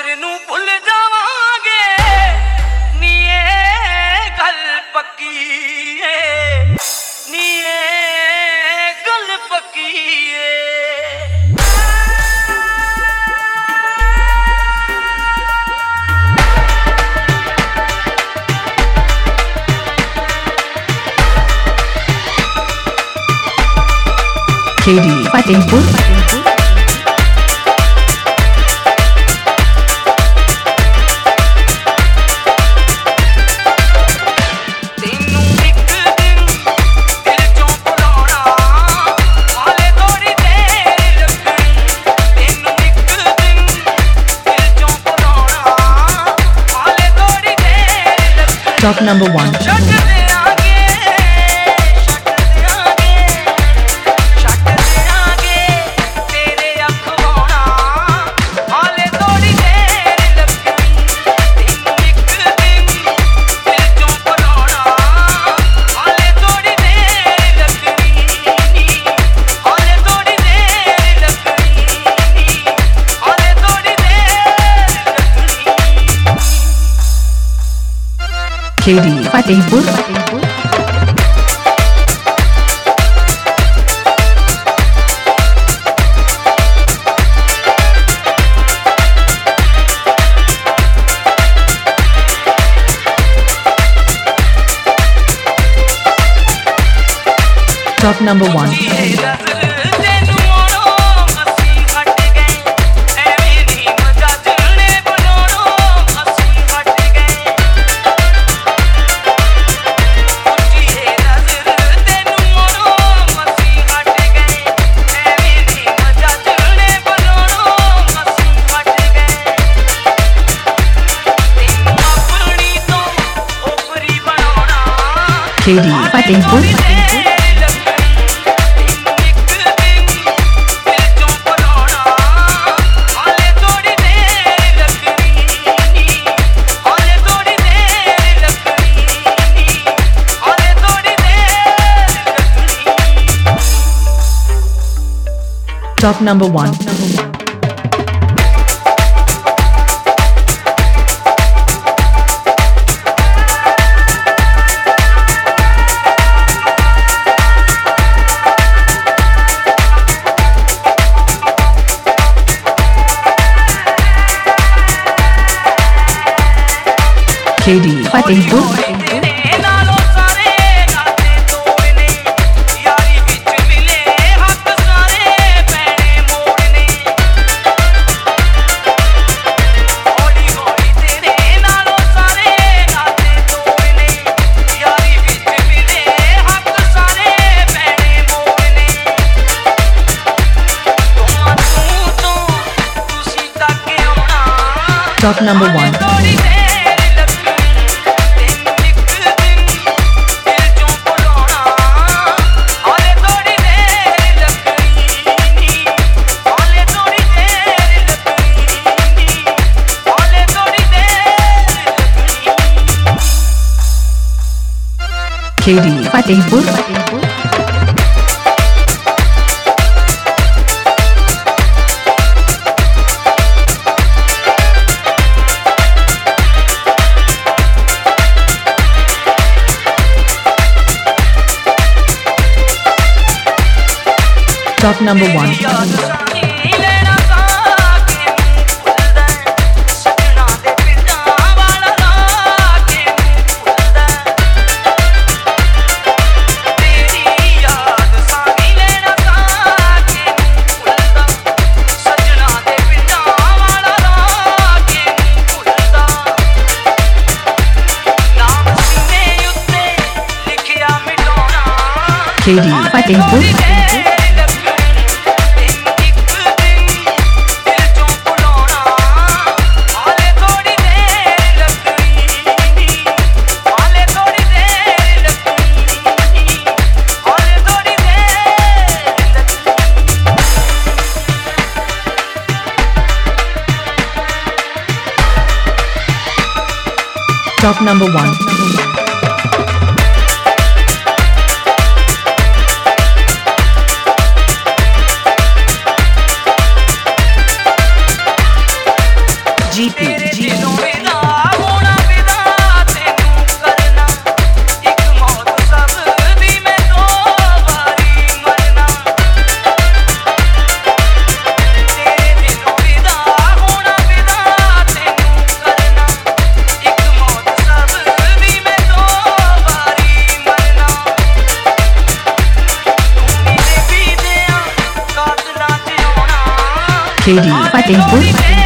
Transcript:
ਨੂੰ ਭੁੱਲ ਜਾਵਾਂਗੇ ਨੀ ਇਹ ਗੱਲ ਪੱਕੀ ਏ ਨੀ ਇਹ ਗੱਲ ਪੱਕੀ ਏ KD Fatehpur Top number 1. KD Fatehpur Top number 1. KD Fatehpur Top number 1. KD Fatehpur Top number 1. KD Fatehpur Top number 1. KD Fatehpur Top number 1. GP ਦਿਲੋਂ ਵਿਦਾ ਹੋਣਾ ਵਿਦਾ ਤੈਨੂੰ ਕਰਨਾ ਇੱਕ ਮੌਤ ਸਭ ਦੀ ਮੈਂ ਦੋ ਵਾਰੀ ਮਰਨਾ ਤੇਰੇ ਦਿਲੋਂ ਵਿਦਾ ਹੋਣਾ ਵਿਦਾ ਤੈਨੂੰ ਕਰਨਾ ਇੱਕ ਮੌਤ ਸਭ ਦੀ ਮੈਂ ਦੋ ਵਾਰੀ ਮਰਨਾ ਤੂੰ ਮੇਰੇ ਵੀ ਦਿਆਂ ਕਾਤਲਾਂ 'ਚ ਆਉਣਾ KD Fatehpur